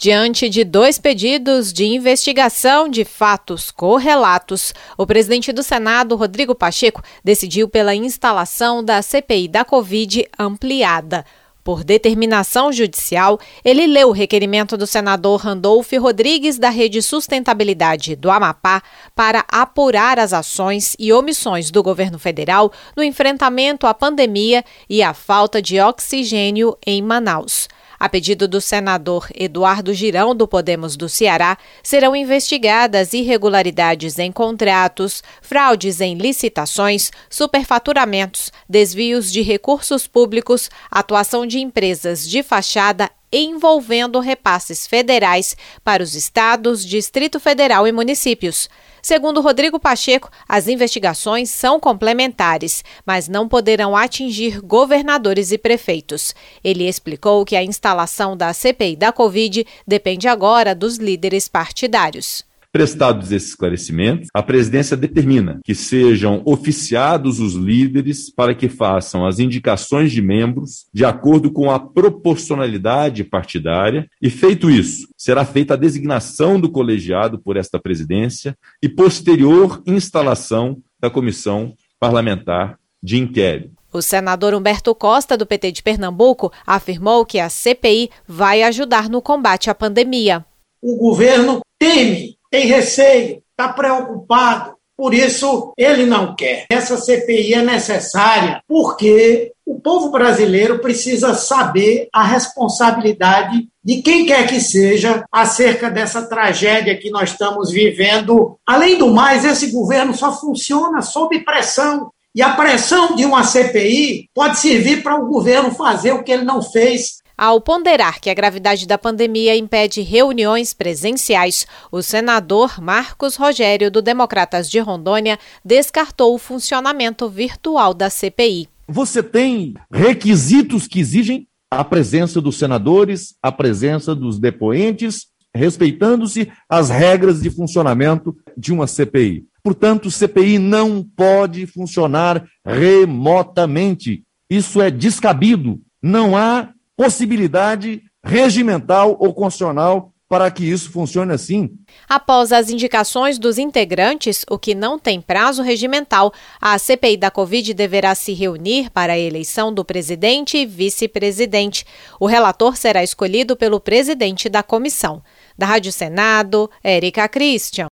Diante de 2 pedidos de investigação de fatos correlatos, o presidente do Senado, Rodrigo Pacheco, decidiu pela instalação da CPI da Covid ampliada. Por determinação judicial, ele leu o requerimento do senador Randolfo Rodrigues da Rede Sustentabilidade do Amapá para apurar as ações e omissões do governo federal no enfrentamento à pandemia e à falta de oxigênio em Manaus. A pedido do senador Eduardo Girão, do Podemos do Ceará, serão investigadas irregularidades em contratos, fraudes em licitações, superfaturamentos, desvios de recursos públicos, atuação de empresas de fachada envolvendo repasses federais para os estados, Distrito Federal e municípios. Segundo Rodrigo Pacheco, as investigações são complementares, mas não poderão atingir governadores e prefeitos. Ele explicou que a instalação da CPI da Covid depende agora dos líderes partidários. Prestados esses esclarecimentos, a presidência determina que sejam oficiados os líderes para que façam as indicações de membros de acordo com a proporcionalidade partidária e, feito isso, será feita a designação do colegiado por esta presidência e posterior instalação da comissão parlamentar de inquérito. O senador Humberto Costa, do PT de Pernambuco, afirmou que a CPI vai ajudar no combate à pandemia. O governo tem receio, está preocupado, por isso ele não quer. Essa CPI é necessária porque o povo brasileiro precisa saber a responsabilidade de quem quer que seja acerca dessa tragédia que nós estamos vivendo. Além do mais, esse governo só funciona sob pressão. E a pressão de uma CPI pode servir para o governo fazer o que ele não fez. Ao ponderar que a gravidade da pandemia impede reuniões presenciais, o senador Marcos Rogério, do Democratas de Rondônia, descartou o funcionamento virtual da CPI. Você tem requisitos que exigem a presença dos senadores, a presença dos depoentes, respeitando-se as regras de funcionamento de uma CPI. Portanto, CPI não pode funcionar remotamente. Isso é descabido. Não há possibilidade regimental ou constitucional para que isso funcione assim. Após as indicações dos integrantes, o que não tem prazo regimental, a CPI da Covid deverá se reunir para a eleição do presidente e vice-presidente. O relator será escolhido pelo presidente da comissão. Da Rádio Senado, Érica Christian.